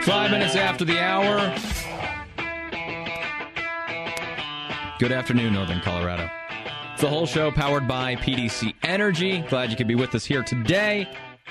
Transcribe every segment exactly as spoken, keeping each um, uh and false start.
Five minutes after the hour. Good afternoon, Northern Colorado. It's the whole show powered by P D C Energy. Glad you could be with us here today.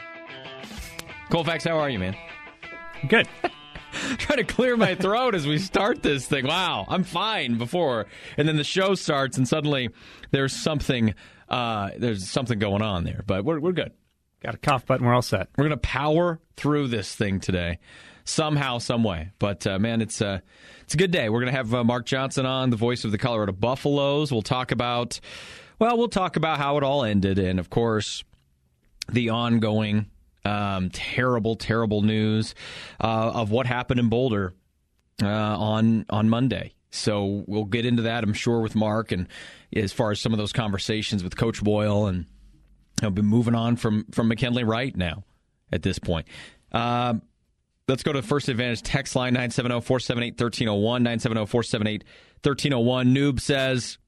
Colfax, how are you, man? Good. Trying to clear my throat as we start this thing. Wow, I'm fine before. And then the show starts, and suddenly there's something uh, there's something going on there. But we're we're good. Got a cough button. We're all set. We're going to power through this thing today, somehow, some way. But, uh, man, it's, uh, it's a good day. We're going to have uh, Mark Johnson on, the voice of the Colorado Buffaloes. We'll talk about, well, we'll talk about how it all ended. And, of course, the ongoing um, terrible, terrible news uh, of what happened in Boulder uh, on on Monday. So we'll get into that, I'm sure, with Mark, and as far as some of those conversations with Coach Boyle, and I've been moving on from, from McKinley Wright now at this point. Um, let's go to the First Advantage text line, nine seven zero, four seven eight, one three zero one, nine seven zero, four seven eight, one three zero one. Noob says,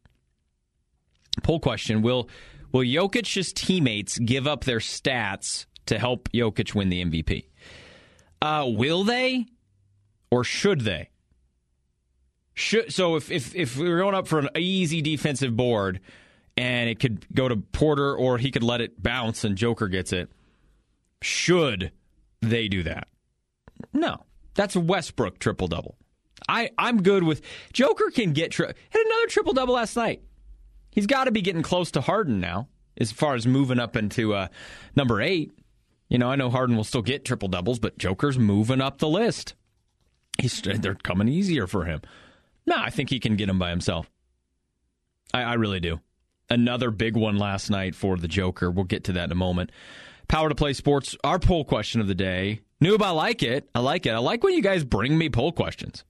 poll question, will will Jokic's teammates give up their stats to help Jokic win the M V P? Uh, will they or should they? Should, so if, if, if we were going up for an easy defensive board, and it could go to Porter, or he could let it bounce and Joker gets it, should they do that? No. That's a Westbrook triple-double. I, I'm good with... Joker can get... Tri- hit another triple-double last night. He's got to be getting close to Harden now, as far as moving up into uh, number eight. You know, I know Harden will still get triple-doubles, but Joker's moving up the list. He's, they're coming easier for him. No, I think he can get them by himself. I, I really do. Another big one last night for the Joker. We'll get to that in a moment. Power to Play Sports, our poll question of the day. Noob, I like it. I like it. I like when you guys bring me poll questions.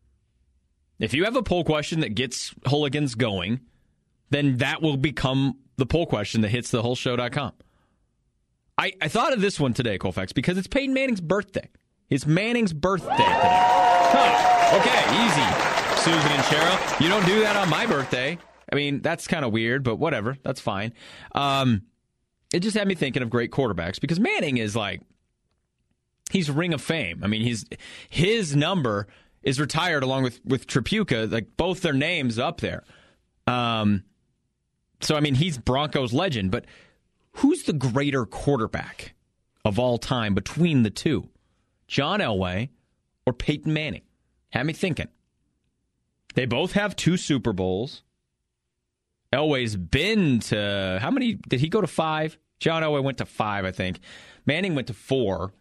If you have a poll question that gets hooligans going, then that will become the poll question that hits the whole show dot com. I, I thought of this one today, Colfax, because it's Peyton Manning's birthday. It's Manning's birthday today. Huh. Okay, easy, Susan and Cheryl. You don't do that on my birthday. I mean, that's kind of weird, but whatever. That's fine. Um, it just had me thinking of great quarterbacks, because Manning is like, he's Ring of Fame. I mean, he's his number is retired along with, with Tripucka, like both their names up there. Um, so, I mean, he's Broncos legend, but who's the greater quarterback of all time between the two? John Elway or Peyton Manning? Had me thinking. They both have two Super Bowls. Elway's been to, how many, did he go to five? John Elway went to five, I think. Manning went to four.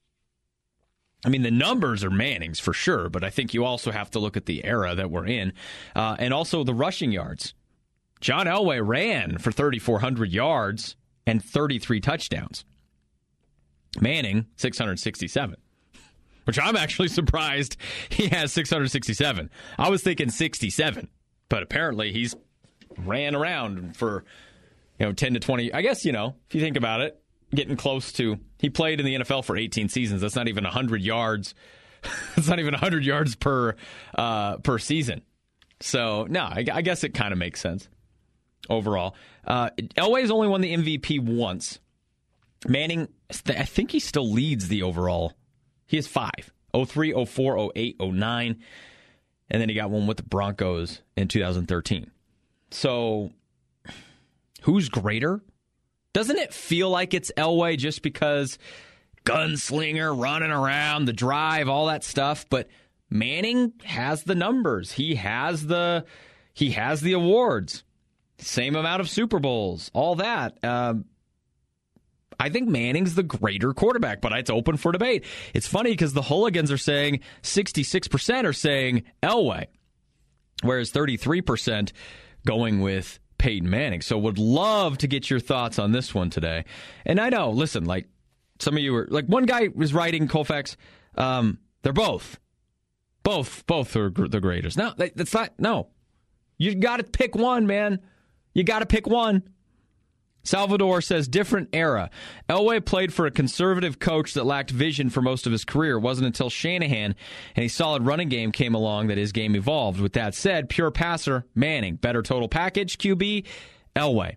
I mean, the numbers are Manning's for sure, but I think you also have to look at the era that we're in. Uh, and also the rushing yards. John Elway ran for thirty-four hundred yards and thirty-three touchdowns. Manning, six hundred sixty-seven. Which I'm actually surprised he has six hundred sixty-seven. I was thinking sixty-seven, but apparently he's ran around for, you know, ten to twenty. I guess, you know, if you think about it, getting close to, he played in the N F L for eighteen seasons. That's not even one hundred yards. That's not even one hundred yards per uh, per season. So, no, I, I guess it kind of makes sense overall. Uh, Elway's only won the M V P once. Manning, I think he still leads the overall. He has five. oh three, oh four, oh eight, oh nine. And then he got one with the Broncos in two thousand thirteen. So, who's greater? Doesn't it feel like it's Elway just because gunslinger, running around, the drive, all that stuff? But Manning has the numbers. He has the he has the awards. Same amount of Super Bowls, all that. Um, I think Manning's the greater quarterback, but it's open for debate. It's funny because the hooligans are saying sixty-six percent are saying Elway, whereas thirty-three percent going with Peyton Manning. So would love to get your thoughts on this one today. And I know, listen, like some of you were, like one guy was writing, Colfax, um, they're both. Both, both are the greatest. No, that's not, no. You got to pick one, man. You got to pick one. Salvador says, different era. Elway played for a conservative coach that lacked vision for most of his career. It wasn't until Shanahan and a solid running game came along that his game evolved. With that said, pure passer, Manning. Better total package, Q B, Elway.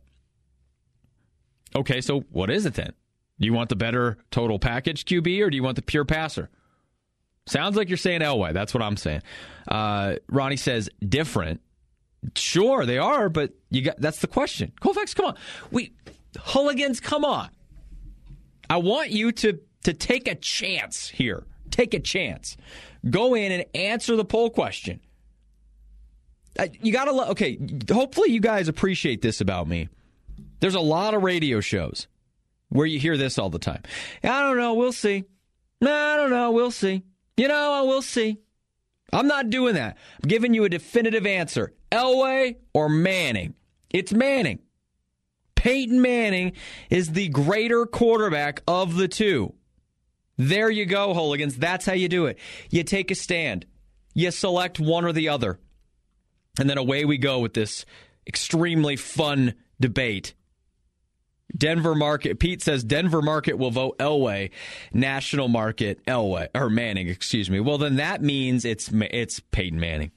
Okay, so what is it then? Do you want the better total package, Q B, or do you want the pure passer? Sounds like you're saying Elway. That's what I'm saying. Uh, Ronnie says different. Sure, they are, but you got that's the question. Colfax, come on. We hooligans, come on. I want you to to take a chance here. Take a chance. Go in and answer the poll question. Uh, you got to okay, hopefully you guys appreciate this about me. There's a lot of radio shows where you hear this all the time. I don't know, we'll see. No, I don't know, we'll see. You know, we'll see. I'm not doing that. I'm giving you a definitive answer. Elway or Manning? It's Manning. Peyton Manning is the greater quarterback of the two. There you go, hooligans. That's how you do it. You take a stand. You select one or the other. And then away we go with this extremely fun debate. Denver market, Pete says Denver market will vote Elway, national market Elway, or Manning, excuse me. Well, then that means it's it's Peyton Manning.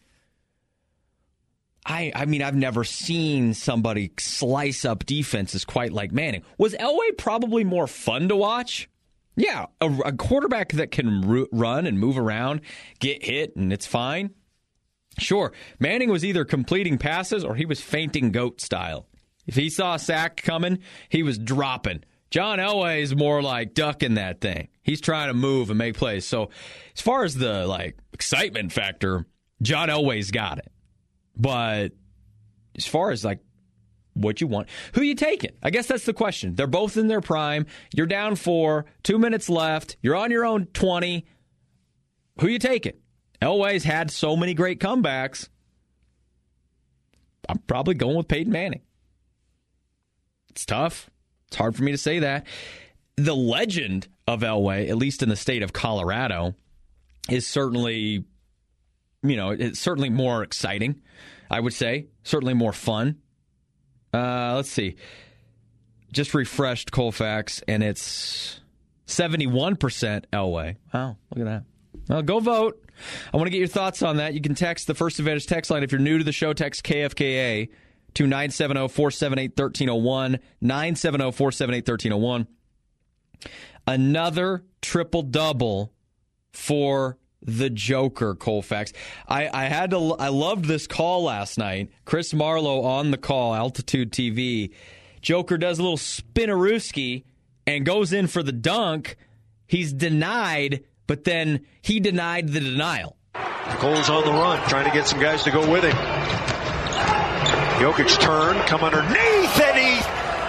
I I mean, I've never seen somebody slice up defenses quite like Manning. Was Elway probably more fun to watch? Yeah, a, a quarterback that can ru- run and move around, get hit, and it's fine. Sure, Manning was either completing passes or he was fainting goat style. If he saw a sack coming, he was dropping. John Elway is more like ducking that thing. He's trying to move and make plays. So as far as the like excitement factor, John Elway's got it. But as far as like what you want, who you taking? I guess that's the question. They're both in their prime. You're down four, two minutes left. You're on your own twenty. Who you taking? Elway's had so many great comebacks. I'm probably going with Peyton Manning. It's tough. It's hard for me to say that. The legend of Elway, at least in the state of Colorado, is certainly, you know, it's certainly more exciting, I would say. Certainly more fun. Uh, let's see. Just refreshed Colfax, and it's seventy-one percent Elway. Wow, look at that. Well, go vote. I want to get your thoughts on that. You can text the First Advantage text line. If you're new to the show, text K F K A to nine seven zero, four seven eight, one three zero one, nine seven zero, four seven eight, one three zero one. Another triple-double for the Joker, Colfax. I, I had to. I loved this call last night. Chris Marlowe on the call, Altitude T V. Joker does a little spinnerooski and goes in for the dunk. He's denied, but then he denied the denial. Cole's on the run, trying to get some guys to go with him. Jokic turn, come underneath, and he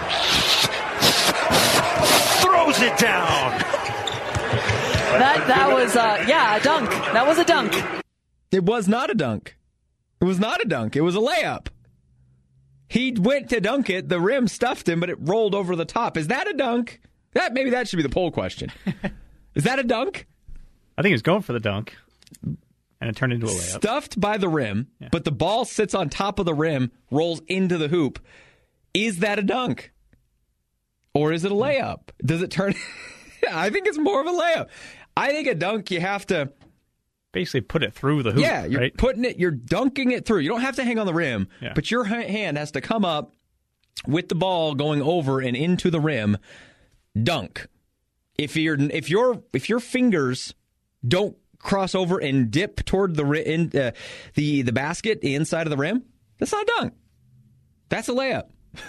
throws it down. That that was, uh, yeah, a dunk. That was a dunk. It was not a dunk. It was not a dunk. It was a layup. He went to dunk it. The rim stuffed him, but it rolled over the top. Is that a dunk? That maybe that should be the poll question. Is that a dunk? I think he was going for the dunk, and it turned into a layup. Stuffed by the rim, yeah. But the ball sits on top of the rim, rolls into the hoop. Is that a dunk? Or is it a layup? Does it turn... I think it's more of a layup. I think a dunk, you have to... basically put it through the hoop, Yeah, you're right? putting it, you're dunking it through. You don't have to hang on the rim, yeah. But your hand has to come up with the ball going over and into the rim. Dunk. If you're if your if your fingers don't cross over and dip toward the in, uh, the the basket, the inside of the rim, that's not a dunk. That's a layup.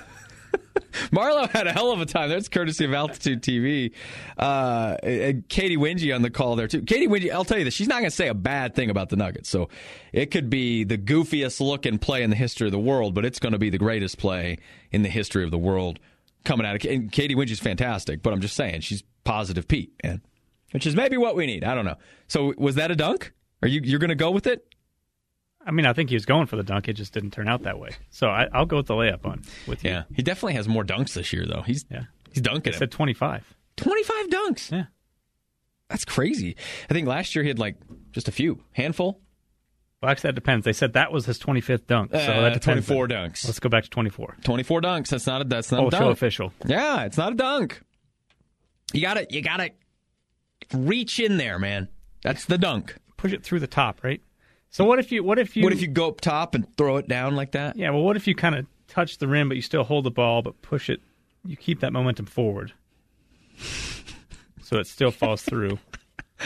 Marlo had a hell of a time. That's courtesy of Altitude T V. Uh, and Katie Wingy on the call there, too. Katie Wingy, I'll tell you this, she's not going to say a bad thing about the Nuggets. So it could be the goofiest looking play in the history of the world, but it's going to be the greatest play in the history of the world coming out of and Katie Wingy's fantastic, but I'm just saying, she's positive Pete, man. Which is maybe what we need. I don't know. So was that a dunk? Are you you're going to go with it? I mean, I think he was going for the dunk. It just didn't turn out that way. So I, I'll go with the layup on with you. Yeah, he definitely has more dunks this year, though. He's yeah. he's dunking. He said twenty-five. twenty-five dunks. Yeah, that's crazy. I think last year he had like just a few, handful. Well, actually, that depends. They said that was his twenty-fifth dunk. So uh, that depends. twenty-four dunks. Let's go back to twenty-four. twenty-four dunks. That's not a that's not oh, a dunk. Show official. Yeah, it's not a dunk. You got to you got to reach in there, man. That's the dunk. Push it through the top, right? So what if you what if you what if you go up top and throw it down like that? Yeah, well, what if you kind of touch the rim, but you still hold the ball, but push it? You keep that momentum forward, so it still falls through.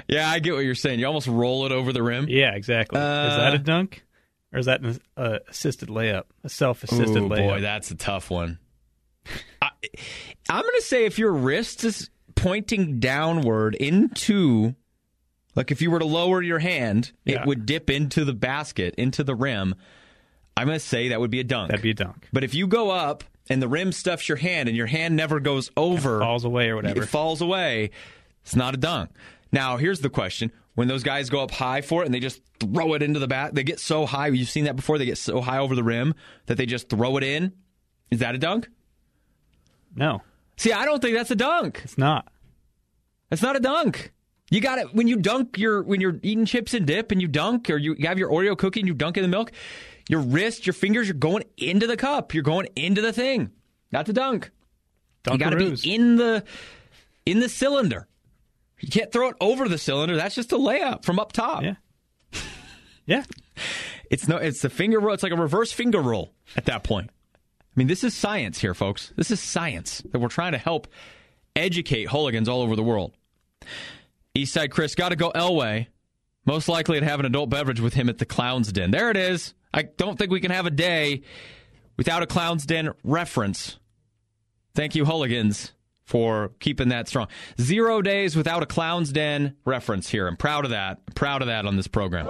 Yeah, I get what you're saying. You almost roll it over the rim. Yeah, exactly. Uh, is that a dunk? Or is that an uh, assisted layup? A self-assisted Ooh, layup? boy, that's a tough one. I, I'm going to say if your wrist is pointing downward into, like if you were to lower your hand, Yeah. it would dip into the basket, into the rim. I'm going to say that would be a dunk. That'd be a dunk. But if you go up and the rim stuffs your hand and your hand never goes over, It falls away or whatever. it falls away, it's not a dunk. Now, here's the question. When those guys go up high for it and they just throw it into the bat, they get so high. You've seen that before. They get so high over the rim that they just throw it in. Is that a dunk? No, See, I don't think that's a dunk. it's not. That's not a dunk. You got it when you dunk your when you're eating chips and dip and you dunk, or you have your Oreo cookie and you dunk in the milk. Your wrist, your fingers, you're going into the cup. You're going into the thing. That's a dunk. You got to be Dunkaroos. in the in the cylinder. You can't throw it over the cylinder. That's just a layup from up top. Yeah. Yeah. It's no. It's a finger roll. It's like a reverse finger roll at that point. I mean, this is science here, folks. This is science that we're trying to help educate hooligans all over the world. Eastside Chris, got to go Elway. Most likely to have an adult beverage with him at the Clown's Den. There it is. I don't think we can have a day without a Clown's Den reference. Thank you, hooligans, for keeping that strong. Zero days without a Clown's Den reference here. I'm proud of that. I'm proud of that on this program.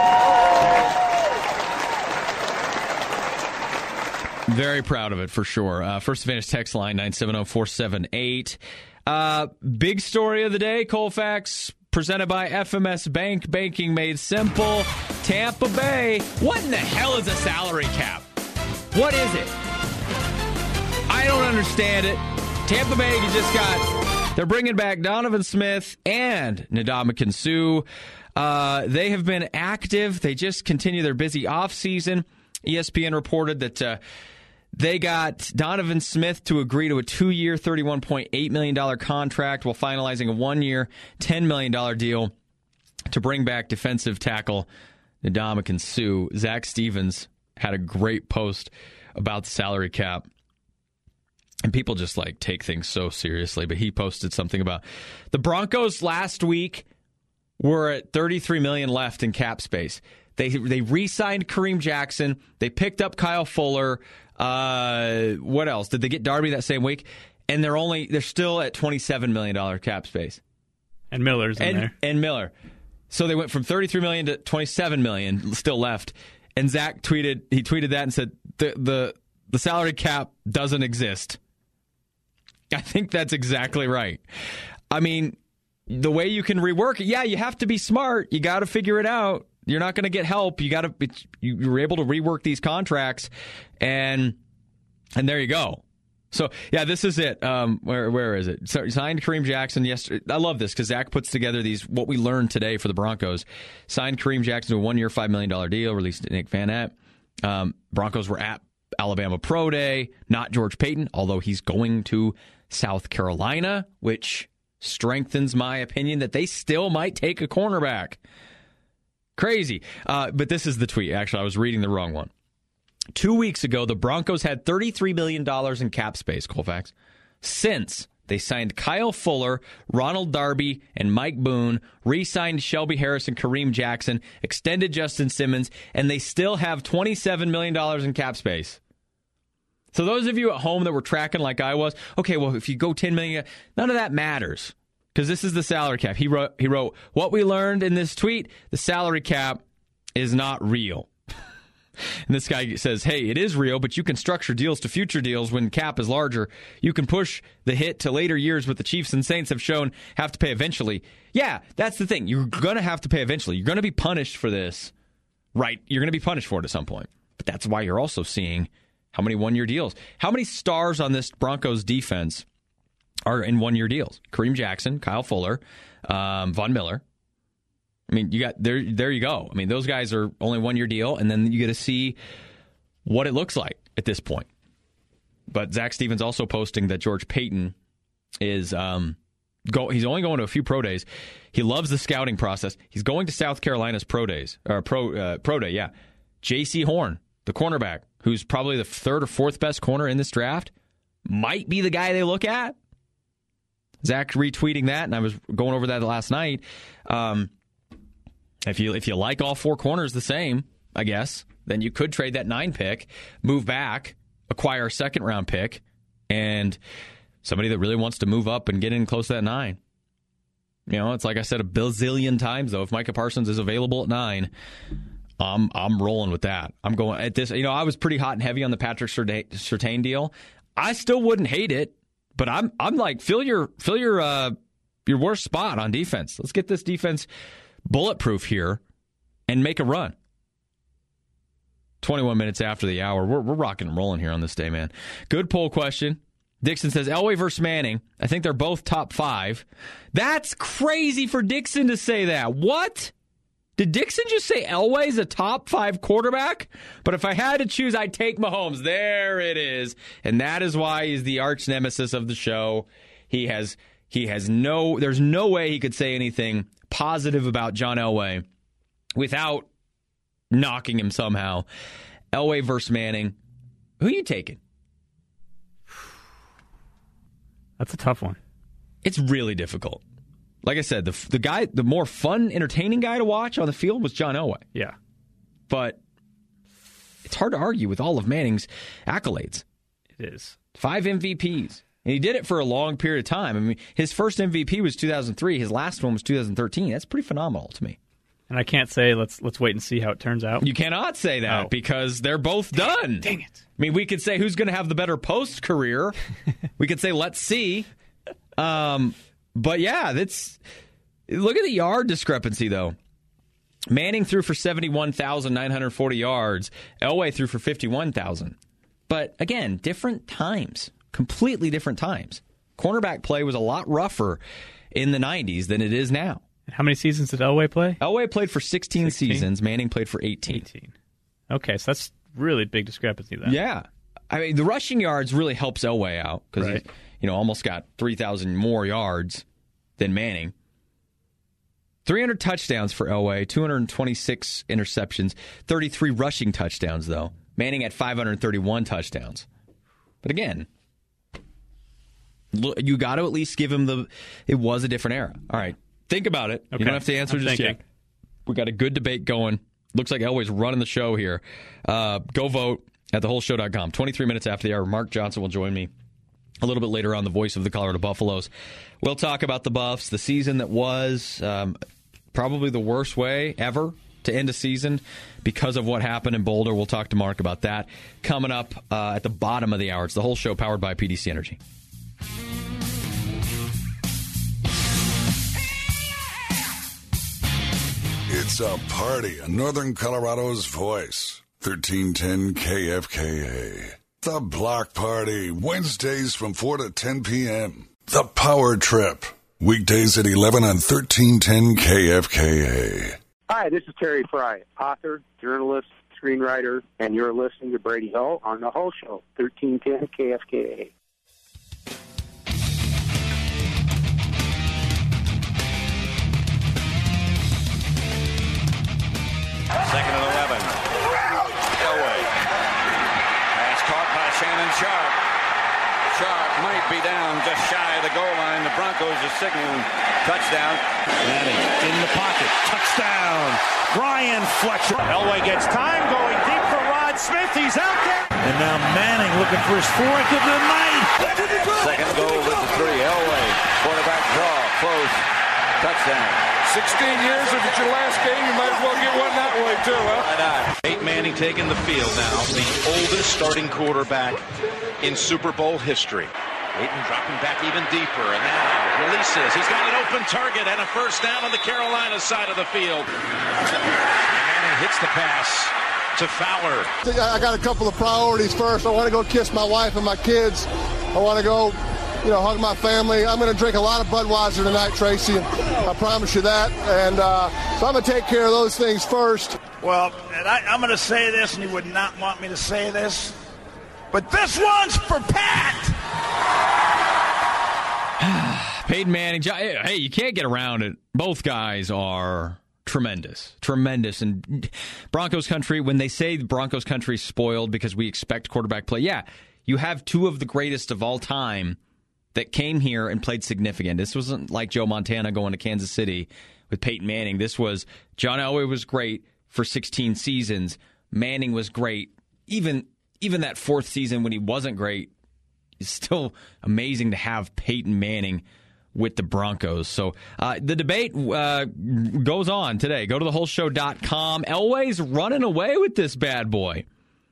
Very proud of it, for sure. Uh, First Advantage text line, nine seven zero four seven eight. Uh, big story of the day, Colfax, presented by F M S Bank. Banking made simple. Tampa Bay. What in the hell is a salary cap? What is it? I don't understand it. Tampa Bay just got, they're bringing back Donovan Smith and Ndamukong Suh. Uh, they have been active. They just continue their busy offseason. E S P N reported that uh, they got Donovan Smith to agree to a two-year, thirty-one point eight million dollars contract while finalizing a one-year, ten million dollars deal to bring back defensive tackle Ndamukong Suh. Zach Stevens had a great post about the salary cap. And people just like take things so seriously, but he posted something about the Broncos last week were at thirty-three million dollars left in cap space. They they re-signed Kareem Jackson. They picked up Kyle Fuller. Uh, what else? Did they get Darby that same week? And they're only they're still at twenty-seven million dollars cap space. And Miller's in And, there. and Miller. So they went from thirty-three million dollars to twenty-seven million dollars still left. And Zach tweeted he tweeted that and said the the the salary cap doesn't exist. I think that's exactly right. I mean, the way you can rework it, yeah, you have to be smart. You got to figure it out. You're not going to get help. You got to you were able to rework these contracts, and and there you go. So yeah, this is it. Um, where where is it? So signed Kareem Jackson yesterday. I love this because Zach puts together these what we learned today for the Broncos. Signed Kareem Jackson to a one year, five million dollar deal. Released Nick Van Epp. Um, Broncos were at Alabama Pro Day. Not George Payton, although he's going to South Carolina, which strengthens my opinion that they still might take a cornerback. Crazy. Uh, but this is the tweet. Actually, I was reading the wrong one. Two weeks ago, the Broncos had thirty-three million dollars in cap space, Colfax. Since they signed Kyle Fuller, Ronald Darby, and Mike Boone, re-signed Shelby Harris and Kareem Jackson, extended Justin Simmons, and they still have twenty-seven million dollars in cap space. So those of you at home that were tracking like I was, okay, well, if you go ten million dollars, none of that matters. Because this is the salary cap. He wrote, he wrote, what we learned in this tweet, the salary cap is not real. And this guy says, hey, it is real, but you can structure deals to future deals when cap is larger. You can push the hit to later years, but the Chiefs and Saints have shown have to pay eventually. Yeah, that's the thing. You're going to have to pay eventually. You're going to be punished for this. Right. You're going to be punished for it at some point. But that's why you're also seeing how many one-year deals. How many stars on this Broncos defense are in one-year deals? Kareem Jackson, Kyle Fuller, um, Von Miller. I mean, you got there. There you go. I mean, those guys are only one-year deal, and then you get to see what it looks like at this point. But Zach Stevens also posting that George Payton is um, go. He's only going to a few pro days. He loves the scouting process. He's going to South Carolina's pro days or pro uh, pro day. Yeah, J C Horn, the cornerback, who's probably the third or fourth best corner in this draft, might be the guy they look at. Zach retweeting that, and I was going over that last night. Um, if you if you like all four corners the same, I guess, then you could trade that nine pick, move back, acquire a second round pick, and somebody that really wants to move up and get in close to that nine. You know, it's like I said a bazillion times, though. If Micah Parsons is available at nine, I'm I'm rolling with that. I'm going at this. You know, I was pretty hot and heavy on the Patrick Surtain deal. I still wouldn't hate it, but I'm I'm like fill your fill your uh, your worst spot on defense. Let's get this defense bulletproof here and make a run. twenty-one minutes after the hour, we're we're rocking and rolling here on this day, man. Good poll question. Dixon says Elway versus Manning. I think they're both top five. That's crazy for Dixon to say that. What? Did Dixon just say Elway's a top five quarterback? But if I had to choose, I'd take Mahomes. There it is. And that is why he's the arch nemesis of the show. He has he has no, there's no way he could say anything positive about John Elway without knocking him somehow. Elway versus Manning. Who are you taking? That's a tough one. It's really difficult. Like I said, the the guy, the more fun, entertaining guy to watch on the field was John Elway. Yeah. But it's hard to argue with all of Manning's accolades. It is. Five M V Ps. And he did it for a long period of time. I mean, his first M V P was two thousand three. His last one was two thousand thirteen. That's pretty phenomenal to me. And I can't say let's let's wait and see how it turns out. You cannot say that oh. because they're both done. Dang it. I mean, we could say who's going to have the better post-career. We could say let's see. Um, but yeah, that's look at the yard discrepancy though. Manning threw for seventy-one thousand nine hundred forty yards. Elway threw for fifty-one thousand. But again, different times. Completely different times. Cornerback play was a lot rougher in the nineties than it is now. How many seasons did Elway play? Elway played for sixteen, sixteen seasons. Manning played for eighteen. eighteen. Okay, so that's really big discrepancy then. Yeah. I mean, the rushing yards really helps Elway out because right. he you know, almost got three thousand more yards than Manning. three hundred touchdowns for Elway, two hundred twenty-six interceptions, thirty-three rushing touchdowns, though. Manning had five hundred thirty-one touchdowns. But again, you got to at least give him the, it was a different era. All right. Think about it. Okay. You don't have to answer I'm just thinking. yet. We got a good debate going. Looks like Elway's running the show here. Uh, go vote at the whole show dot com. twenty-three minutes after the hour, Mark Johnson will join me a little bit later on, the voice of the Colorado Buffaloes. We'll talk about the Buffs, the season that was, um, probably the worst way ever to end a season because of what happened in Boulder. We'll talk to Mark about that coming up uh, at the bottom of the hour. It's the whole show powered by P D C Energy. It's a party in Northern Colorado's voice. thirteen ten K F K A. The Block Party, Wednesdays from four to ten p.m. The Power Trip, weekdays at eleven on thirteen ten K F K A. Hi, this is Terry Fry, author, journalist, screenwriter, and you're listening to Brady Hull on The Hull Show, thirteen ten K F K A. Second and eleven. Elway. Pass caught by Shannon Sharp. Sharp might be down just shy of the goal line. The Broncos are signaling touchdown. Manning in the pocket. Touchdown. Brian Fletcher. Elway gets time going deep for Rod Smith. He's out there. And now Manning looking for his fourth of the night. Second goal with the three. Elway. Quarterback draw. Close. Touchdown. sixteen years, if it's your last game, you might as well get one that way, too, huh? Why not? Peyton Manning taking the field now, the oldest starting quarterback in Super Bowl history. Peyton dropping back even deeper, and now releases. He's got an open target and a first down on the Carolina side of the field. Manning hits the pass to Fowler. I got a couple of priorities first. I want to go kiss my wife and my kids. I want to go, you know, hug my family. I'm going to drink a lot of Budweiser tonight, Tracy, and I promise you that. And uh, so I'm going to take care of those things first. Well, and I, I'm going to say this, and you would not want me to say this, but this one's for Pat. Peyton Manning. Hey, you can't get around it. Both guys are tremendous. Tremendous. And Broncos country, when they say Broncos country is spoiled because we expect quarterback play, yeah, you have two of the greatest of all time that came here and played significant. This wasn't like Joe Montana going to Kansas City with Peyton Manning. This was John Elway was great for sixteen seasons. Manning was great. Even even that fourth season when he wasn't great, it's still amazing to have Peyton Manning with the Broncos. So uh, the debate uh, goes on today. Go to the whole show dot com. Elway's running away with this bad boy.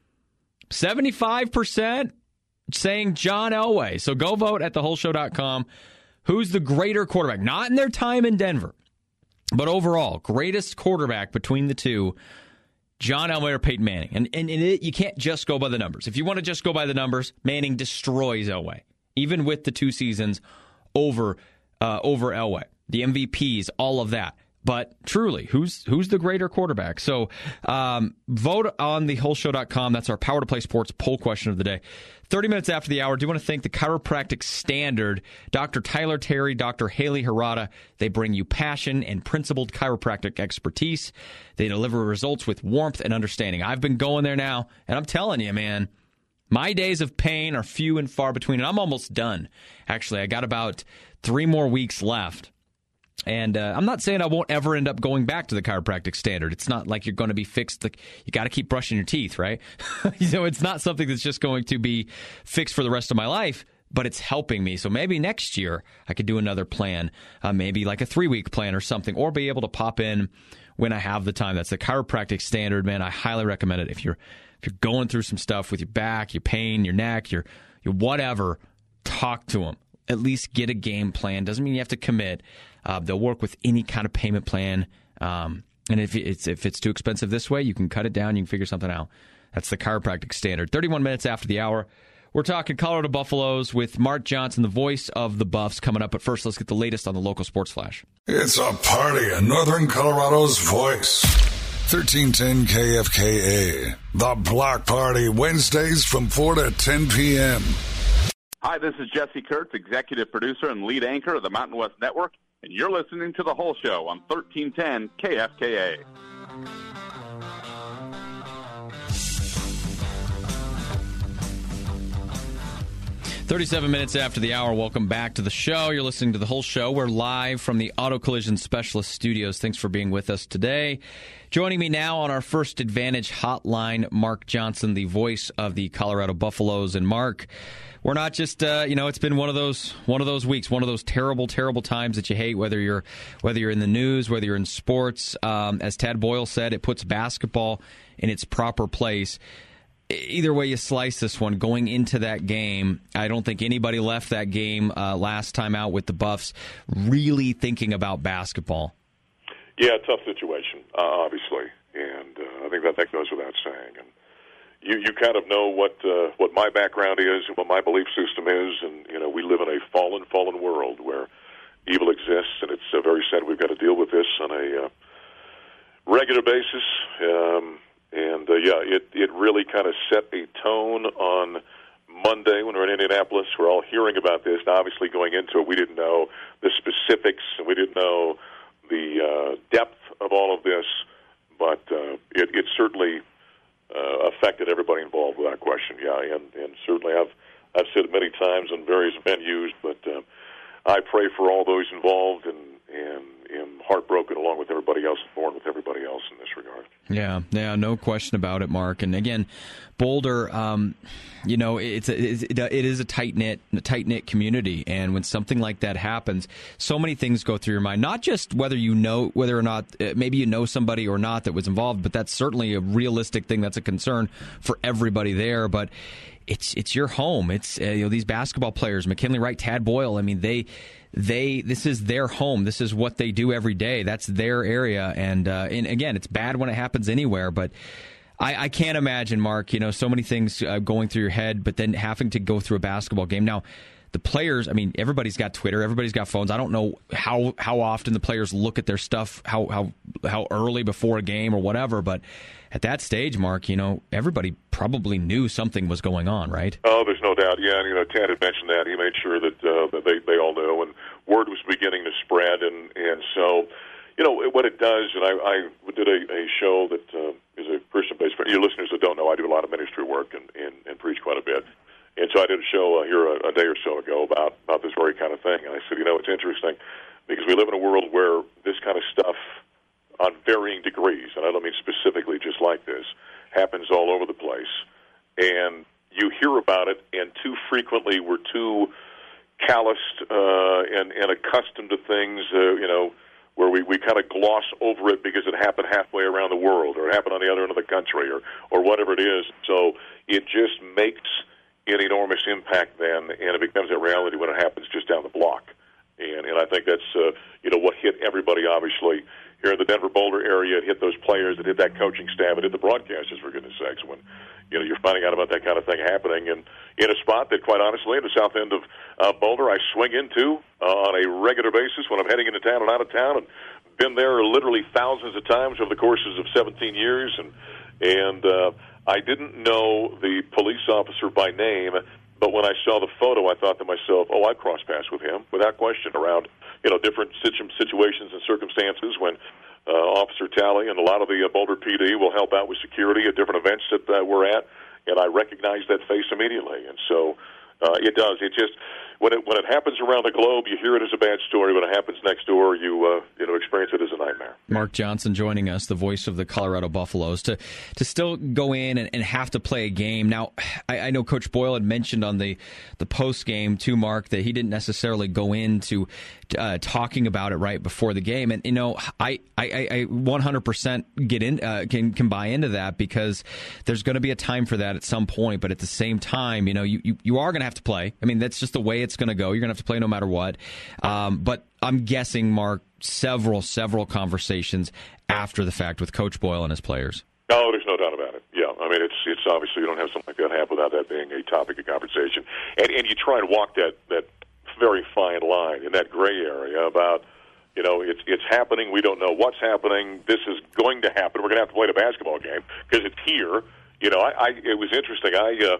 seventy-five percent saying John Elway. So go vote at the whole show dot com. Who's the greater quarterback? Not in their time in Denver, but overall, greatest quarterback between the two, John Elway or Peyton Manning. And, and, and it, you can't just go by the numbers. If you want to just go by the numbers, Manning destroys Elway, even with the two seasons over uh, over Elway. The M V Ps, all of that. But truly, who's who's the greater quarterback? So um, vote on the whole show dot com. That's our Power to Play Sports poll question of the day. thirty minutes after the hour, I do want to thank the Chiropractic Standard, Doctor Tyler Terry, Doctor Haley Harada. They bring you passion and principled chiropractic expertise. They deliver results with warmth and understanding. I've been going there now, and I'm telling you, man, my days of pain are few and far between, and I'm almost done. Actually, I got about three more weeks left. And uh, I'm not saying I won't ever end up going back to the Chiropractic Standard. It's not like you're going to be fixed. Like, you got to keep brushing your teeth, right? You know, it's not something that's just going to be fixed for the rest of my life, but it's helping me. So maybe next year I could do another plan, uh, maybe like a three-week plan or something, or be able to pop in when I have the time. That's the Chiropractic Standard, man. I highly recommend it. If you're if you're going through some stuff with your back, your pain, your neck, your your whatever, talk to them. At least get a game plan. Doesn't mean you have to commit. Uh, they'll work with any kind of payment plan. Um, and if it's if it's too expensive this way, you can cut it down. You can figure something out. That's the Chiropractic Standard. thirty-one minutes after the hour, we're talking Colorado Buffaloes with Mark Johnson, the voice of the Buffs, coming up. But first, let's get the latest on the local sports flash. It's a party in Northern Colorado's voice. thirteen ten K F K A. The Block Party, Wednesdays from four to ten p.m. Hi, this is Jesse Kurtz, executive producer and lead anchor of the Mountain West Network, and you're listening to The Whole Show on thirteen ten K F K A. thirty-seven minutes after the hour, welcome back to the show. You're listening to The Whole Show. We're live from the Auto Collision Specialist Studios. Thanks for being with us today. Joining me now on our First Advantage hotline, Mark Johnson, the voice of the Colorado Buffaloes. And Mark, we're not just, uh, you know, it's been one of those one of those weeks, one of those terrible, terrible times that you hate, whether you're whether you're in the news, whether you're in sports. Um, as Tad Boyle said, it puts basketball in its proper place. Either way you slice this one, going into that game, I don't think anybody left that game uh, last time out with the Buffs really thinking about basketball. Yeah, tough situation, uh, obviously, and uh, I think that, that goes without saying. And you, you kind of know what uh, what my background is and what my belief system is, and you know we live in a fallen, fallen world where evil exists, and it's uh, very sad we've got to deal with this on a uh, regular basis. Um, And, uh, yeah, it, it really kind of set a tone on Monday when we were in Indianapolis. We're all hearing about this. Now, obviously, going into it, we didn't know the specifics, and we didn't know the uh, depth of all of this, but uh, it, it certainly uh, affected everybody involved without question, yeah. And, and certainly I've, I've said it many times on various venues, but uh, I pray for all those involved and, and am heartbroken along with everybody else, born with everybody else in this regard. Yeah, yeah, no question about it, Mark. And again, Boulder, um, you know, it's a, it is a tight knit, tight knit community, and when something like that happens, so many things go through your mind. Not just whether you know whether or not maybe you know somebody or not that was involved, but that's certainly a realistic thing. That's a concern for everybody there, but. It's it's your home. It's uh, you know these basketball players, McKinley Wright, Tad Boyle. I mean they they this is their home. This is what they do every day. That's their area. And uh, and again, it's bad when it happens anywhere. But I, I can't imagine, Mark. You know, so many things uh, going through your head, but then having to go through a basketball game now. The players, I mean, everybody's got Twitter, everybody's got phones. I don't know how how often the players look at their stuff, how how how early before a game or whatever, but at that stage, Mark, you know, everybody probably knew something was going on, right? Oh, there's no doubt. Yeah, and, you know, Tad had mentioned that. He made sure that, uh, that they, they all knew, and word was beginning to spread, and, and so, you know, what it does, and I, I did a, a show that uh, is a Christian-based, your listeners that don't know, I do a lot of ministry work and, and, and preach quite a bit. And so I did a show uh, here a, a day or so ago about, about this very kind of thing. And I said, you know, it's interesting because we live in a world where this kind of stuff on varying degrees, and I don't mean specifically just like this, happens all over the place. And you hear about it, and too frequently we're too calloused uh, and, and accustomed to things, uh, you know, where we, we kind of gloss over it because it happened halfway around the world or it happened on the other end of the country or, or whatever it is. So it just makes an enormous impact then, and it becomes a reality when it happens just down the block. And, and I think that's, uh, you know, what hit everybody, obviously, here in the Denver Boulder area. It hit those players, it hit that coaching staff, it hit the broadcasters, for goodness sakes, when, you know, you're finding out about that kind of thing happening. And in a spot that, quite honestly, in the south end of uh, Boulder, I swing into uh, on a regular basis when I'm heading into town and out of town, and been there literally thousands of times over the courses of seventeen years. And, and uh, I didn't know the police officer by name, but when I saw the photo, I thought to myself, oh, I've crossed paths with him, without question, around, you know, different situ- situations and circumstances when uh, Officer Talley and a lot of the uh, Boulder P D will help out with security at different events that uh, we're at, and I recognized that face immediately. And so uh, it does. It just, when it when it happens around the globe, you hear it as a bad story. When it happens next door, you uh, you know experience it as a nightmare. Mark Johnson joining us, the voice of the Colorado Buffaloes, to to still go in and, and have to play a game. Now, I, I know Coach Boyle had mentioned on the, the post game to Mark that he didn't necessarily go into uh, talking about it right before the game, and you know I I, I one hundred percent get in uh, can can buy into that because there's going to be a time for that at some point. But at the same time, you know you you, you are going to have to play. I mean, that's just the way it's going to go. You're going to have to play no matter what. Um, but I'm guessing, Mark, several, several conversations after the fact with Coach Boyle and his players. No, there's no doubt about it. Yeah, I mean, it's it's obviously you don't have something like that happen without that being a topic of conversation. And, and you try and walk that, that very fine line in that gray area about, you know, it's it's happening. We don't know what's happening. This is going to happen. We're going to have to play the basketball game because it's here. You know, I, I it was interesting. I uh,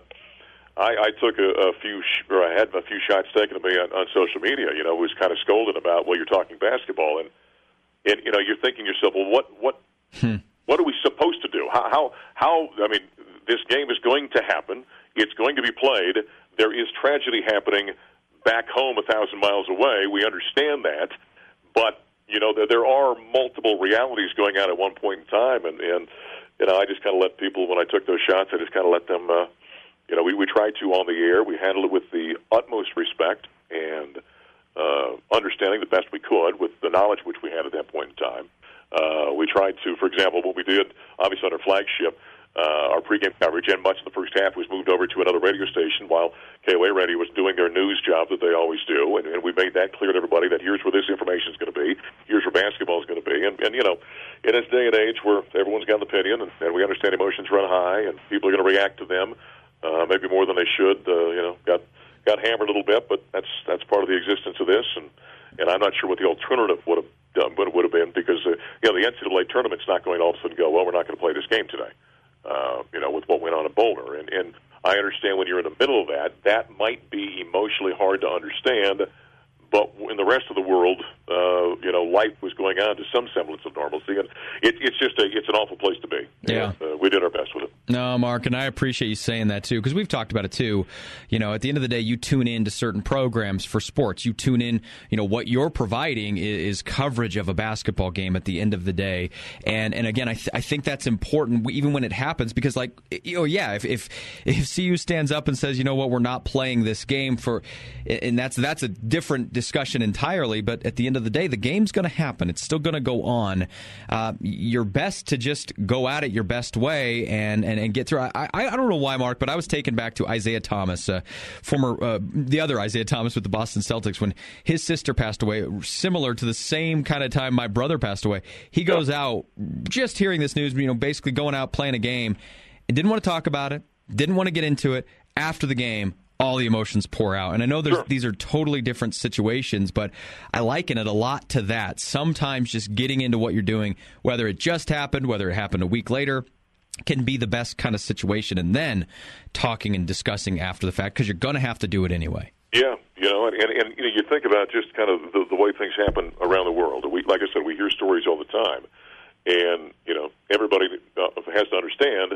I, I took a, a few, sh- or I had a few shots taken of me on, on social media. You know, was kind of scolded about, well, you're talking basketball, and and you know, you're thinking to yourself, well, what what hmm. what are we supposed to do? How how how? I mean, this game is going to happen. It's going to be played. There is tragedy happening back home, a thousand miles away. We understand that, but you know, there, there are multiple realities going on at one point in time, and and you know, I just kind of let people, when I took those shots, I just kind of let them. Uh, You know, we, we tried to on the air. We handled it with the utmost respect and uh, understanding the best we could with the knowledge which we had at that point in time. Uh, we tried to, for example, what we did, obviously on our flagship, uh, our pregame coverage, and much of the first half was moved over to another radio station while K O A Radio was doing their news job that they always do. And, and we made that clear to everybody that here's where this information is going to be, here's where basketball is going to be. And, and, you know, in this day and age where everyone's got an opinion and, and we understand emotions run high and people are going to react to them, Uh, maybe more than they should. Uh, you know, got got hammered a little bit, but that's that's part of the existence of this. And, and I'm not sure what the alternative would have done, but it would have been because uh, you know the N C double A tournament's not going to all of a sudden go, well, we're not going to play this game today. Uh, you know, with what went on in Boulder, and and I understand when you're in the middle of that, that might be emotionally hard to understand. But in the rest of the world, uh, you know, life was going on to some semblance of normalcy, and it, it's just a, it's an awful place to be. Yeah, and, uh, we did our best with it. No, Mark, and I appreciate you saying that too, because we've talked about it too. You know, at the end of the day, you tune in to certain programs for sports. You tune in. You know, what you're providing is, is coverage of a basketball game at the end of the day, and and again, I th- I think that's important even when it happens, because like you know, yeah, if if if C U stands up and says, you know what, we're not playing this game for, and that's that's a different discussion entirely, but at the end of the day, the game's going to happen. It's still going to go on. Uh, your best to just go at it your best way and, and, and get through. I, I, I don't know why, Mark, but I was taken back to Isaiah Thomas, uh, former uh, the other Isaiah Thomas with the Boston Celtics, when his sister passed away, similar to the same kind of time my brother passed away. He goes out, just hearing this news, you know, basically going out playing a game, and didn't want to talk about it, didn't want to get into it. After the game, all the emotions pour out. And I know there's, sure. these are totally different situations, but I liken it a lot to that. Sometimes just getting into what you're doing, whether it just happened, whether it happened a week later, can be the best kind of situation. And then talking and discussing after the fact, because you're going to have to do it anyway. Yeah, you know, and, and, and you know, you think about just kind of the, the way things happen around the world. We, like I said, we hear stories all the time. And, you know, everybody uh, has to understand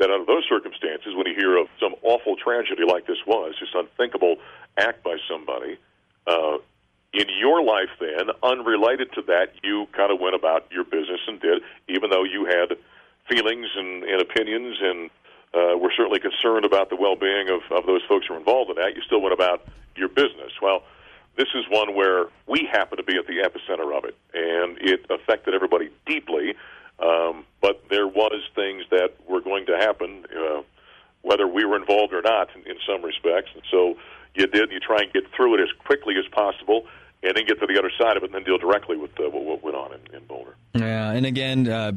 that under those circumstances, when you hear of some awful tragedy like this was, just unthinkable act by somebody, uh, in your life then, unrelated to that, you kind of went about your business and did, even though you had feelings and, and opinions and uh, were certainly concerned about the well-being of, of those folks who were involved in that, you still went about your business. Well, this is one where we happen to be at the epicenter of it, and it affected everybody deeply, um, but there was things that were going to happen, uh, whether we were involved or not in, in some respects, and so you did, you try and get through it as quickly as possible, and then get to the other side of it and then deal directly with uh, what went on in, in Boulder. Yeah, and again, uh,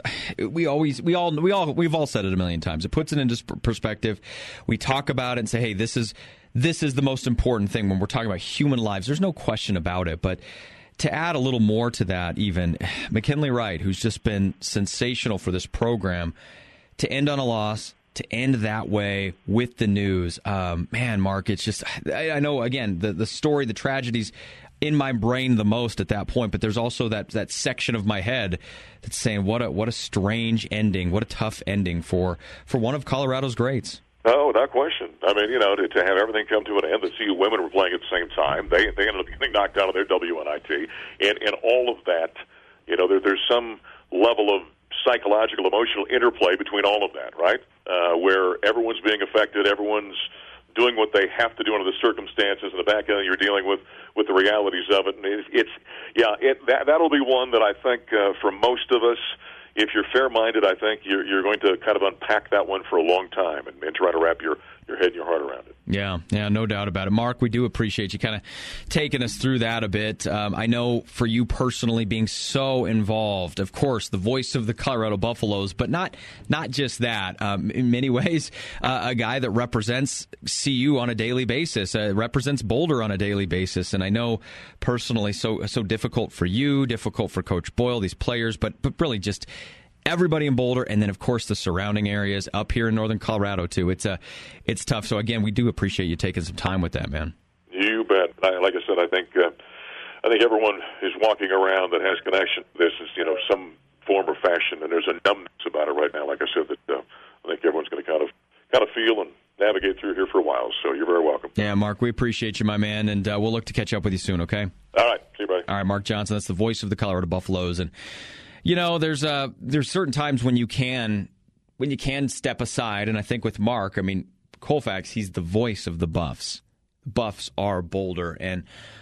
we always, we all, we all, we've all said it a million times. It puts it into perspective. We talk about it and say, hey, this is, this is the most important thing when we're talking about human lives. There's no question about it. But to add a little more to that, even McKinley Wright, who's just been sensational for this program, to end on a loss, to end that way with the news, um, man, Mark, it's just, I, I know, again, the, the story, the tragedies in my brain the most at that point, but there's also that, that section of my head that's saying, what a what a strange ending, what a tough ending for, for one of Colorado's greats. Oh, without question. I mean, you know, to, to have everything come to an end, the C U women were playing at the same time. They they ended up getting knocked out of their W N I T. And, and all of that, you know, there, there's some level of psychological, emotional interplay between all of that, right? Uh, where everyone's being affected, everyone's doing what they have to do under the circumstances, and the back end you're dealing with, with the realities of it. And it's, it's yeah, it, that, that'll be one that I think uh, for most of us, if you're fair-minded, I think you're, you're going to kind of unpack that one for a long time and, and try to wrap your, your head and your heart around it. Yeah, yeah, no doubt about it. Mark, we do appreciate you kind of taking us through that a bit. Um, I know for you personally being so involved, of course, the voice of the Colorado Buffaloes, but not not just that. Um, in many ways, uh, a guy that represents C U on a daily basis, uh, represents Boulder on a daily basis. And I know personally so so difficult for you, difficult for Coach Boyle, these players, but but really just everybody in Boulder, and then, of course, the surrounding areas up here in northern Colorado, too. It's uh, it's tough. So, again, we do appreciate you taking some time with that, man. You bet. I, like I said, I think uh, I think everyone is walking around that has connection to this is, you know, some form or fashion, and there's a numbness about it right now. Like I said, that uh, I think everyone's going to kind of kind of feel and navigate through here for a while. So you're very welcome. Yeah, Mark, we appreciate you, my man, and uh, we'll look to catch up with you soon, okay? All right. See you, buddy. All right, Mark Johnson, that's the voice of the Colorado Buffaloes, and you know, there's uh, there's certain times when you can when you can step aside, and I think with Mark, I mean, Colfax, he's the voice of the Buffs. Buffs are Boulder, and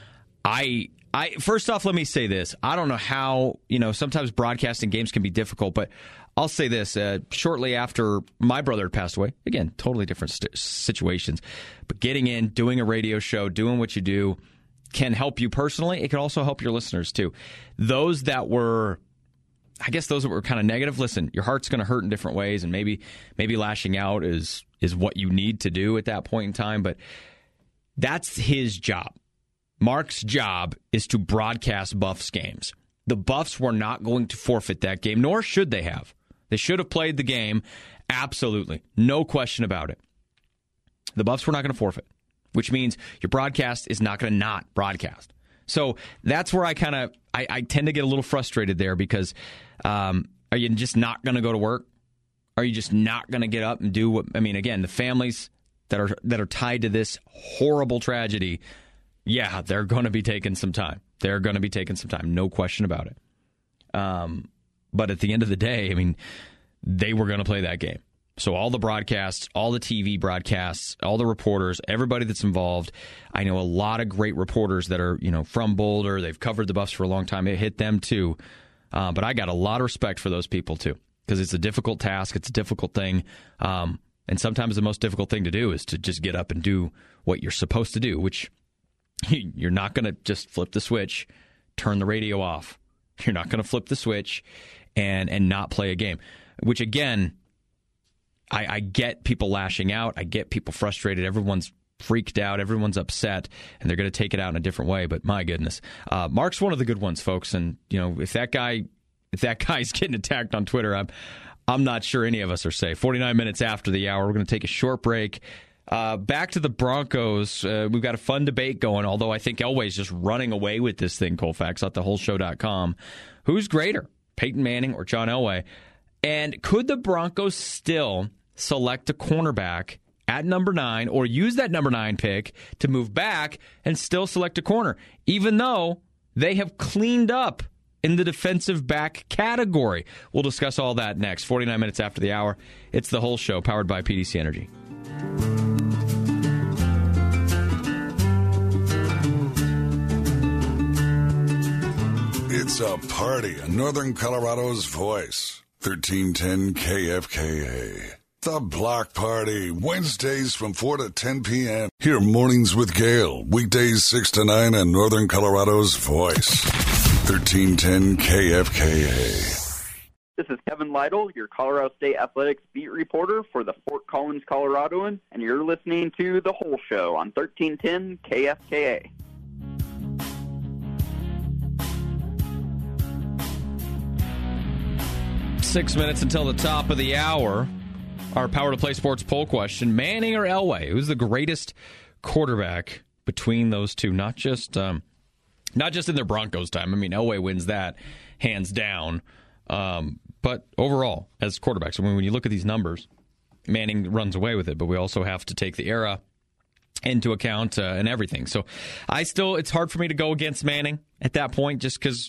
I I first off, let me say this: I don't know how, you know, sometimes broadcasting games can be difficult, but I'll say this: uh, shortly after my brother had passed away, again, totally different st- situations, but getting in, doing a radio show, doing what you do can help you personally. It can also help your listeners too. Those that were I guess those that were kind of negative, listen, your heart's going to hurt in different ways, and maybe maybe lashing out is is what you need to do at that point in time, but that's his job. Mark's job is to broadcast Buffs games. The Buffs were not going to forfeit that game, nor should they have. They should have played the game, absolutely. No question about it. The Buffs were not going to forfeit, which means your broadcast is not going to not broadcast. So that's where I kind of I, I tend to get a little frustrated there because um, are you just not going to go to work? Are you just not going to get up and do what? I mean, again, the families that are that are tied to this horrible tragedy, yeah, they're going to be taking some time. They're going to be taking some time, no question about it. Um, but at the end of the day, I mean, they were going to play that game. So all the broadcasts, all the T V broadcasts, all the reporters, everybody that's involved. I know a lot of great reporters that are, you know, from Boulder. They've covered the Buffs for a long time. It hit them too. Uh, but I got a lot of respect for those people too, because it's a difficult task. It's a difficult thing. Um, and sometimes the most difficult thing to do is to just get up and do what you're supposed to do, which you're not going to just flip the switch, turn the radio off. You're not going to flip the switch and, and not play a game, which again, I, I get people lashing out. I get people frustrated. Everyone's freaked out. Everyone's upset, and they're going to take it out in a different way. But my goodness, uh, Mark's one of the good ones, folks. And you know, if that guy, if that guy's getting attacked on Twitter, I'm, I'm not sure any of us are safe. forty-nine minutes after the hour, we're going to take a short break. Uh, back to the Broncos. Uh, we've got a fun debate going. Although I think Elway's just running away with this thing. Colfax at the whole show dot com. Who's greater, Peyton Manning or John Elway? And could the Broncos still select a cornerback at number nine or use that number nine pick to move back and still select a corner, even though they have cleaned up in the defensive back category. We'll discuss all that next, forty-nine minutes after the hour. It's The Whole Show, powered by P D C Energy. It's a party in Northern Colorado's voice. thirteen ten K F K A. The Block Party, Wednesdays from four to ten p.m. Hear Mornings with Gale, weekdays six to nine on Northern Colorado's voice. thirteen ten K F K A. This is Kevin Lytle, your Colorado State Athletics beat reporter for the Fort Collins Coloradoan, and you're listening to The Whole Show on thirteen ten K F K A. Six minutes until the top of the hour. Our Power to Play Sports poll question, Manning or Elway? Who's the greatest quarterback between those two? Not just um, not just in their Broncos time. I mean, Elway wins that hands down. Um, but overall, as quarterbacks, I mean, when you look at these numbers, Manning runs away with it, but we also have to take the era into account uh, and everything. So I still, it's hard for me to go against Manning at that point just because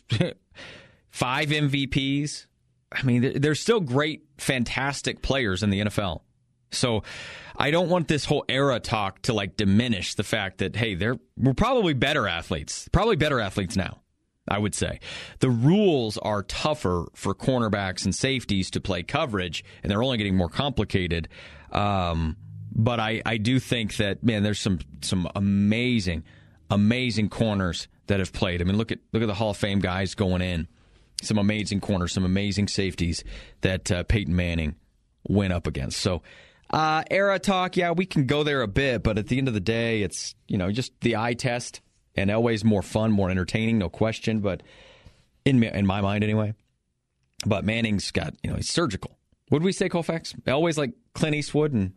five M V Ps. I mean, there's still great, fantastic players in the N F L. So I don't want this whole era talk to like diminish the fact that, hey, they're we're probably better athletes, probably better athletes now, I would say. The rules are tougher for cornerbacks and safeties to play coverage, and they're only getting more complicated. Um, but I, I do think that, man, there's some some amazing, amazing corners that have played. I mean, look at look at the Hall of Fame guys going in. Some amazing corners, some amazing safeties that uh, Peyton Manning went up against. So, uh, era talk, yeah, we can go there a bit, but at the end of the day, it's, you know, just the eye test, and Elway's more fun, more entertaining, no question, but in in my mind anyway. But Manning's got, you know, he's surgical. What did we say, Colfax? Elway's like Clint Eastwood and...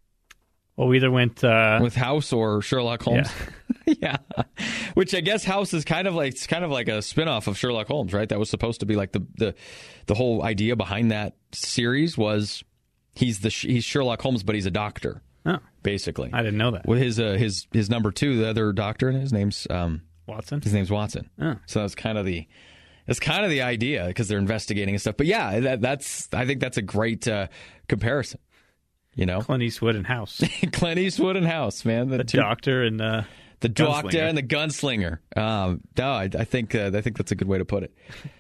Well, we either went... Uh, with House or Sherlock Holmes. Yeah. yeah. Which I guess House is kind of like it's kind of like a spinoff of Sherlock Holmes, right? That was supposed to be like the the, the whole idea behind that series was he's the he's Sherlock Holmes, but he's a doctor. Oh. Basically. I didn't know that. With his uh, his his number two, the other doctor, his name's um, Watson. His name's Watson. Oh. So that's kind of the that's kind of the idea because they're investigating and stuff. But yeah, that, that's I think that's a great uh, comparison. You know, Clint Eastwood and House. Clint Eastwood and House, man. The, the two, doctor and uh, the doctor and the gunslinger. Um, no, I, I think uh, I think that's a good way to put it.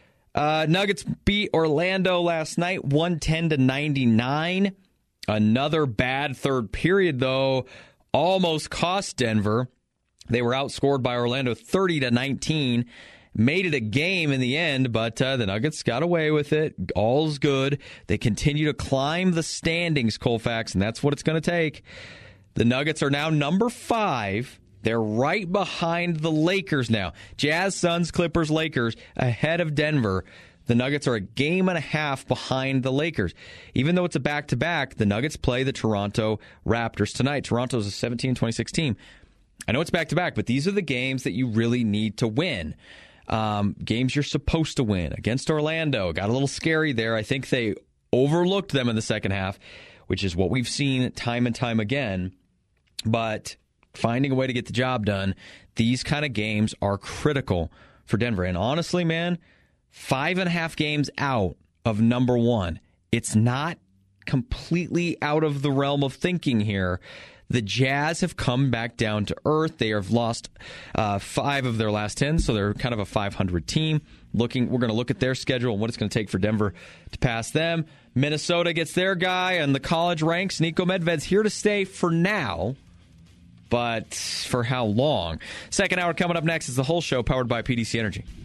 Uh, Nuggets beat Orlando last night, one ten to ninety-nine. Another bad third period, though, almost cost Denver. They were outscored by Orlando thirty to nineteen. Made it a game in the end, but uh, the Nuggets got away with it. All's good. They continue to climb the standings, Colfax, and that's what it's going to take. The Nuggets are now number five. They're right behind the Lakers now. Jazz, Suns, Clippers, Lakers ahead of Denver. The Nuggets are a game and a half behind the Lakers. Even though it's a back-to-back, the Nuggets play the Toronto Raptors tonight. Toronto's a seventeen twenty-six team. I know it's back-to-back, but these are the games that you really need to win. Um, games you're supposed to win. Against Orlando, got a little scary there. I think they overlooked them in the second half, which is what we've seen time and time again. But finding a way to get the job done, these kind of games are critical for Denver. And honestly, man, five and a half games out of number one, it's not completely out of the realm of thinking here. The Jazz have come back down to earth. They have lost uh, five of their last ten, so they're kind of a five hundred team. Looking, we're going to look at their schedule and what it's going to take for Denver to pass them. Minnesota gets their guy on the college ranks. Niko Medved's here to stay for now, but for how long? Second hour coming up next is The Whole Show, powered by P D C Energy.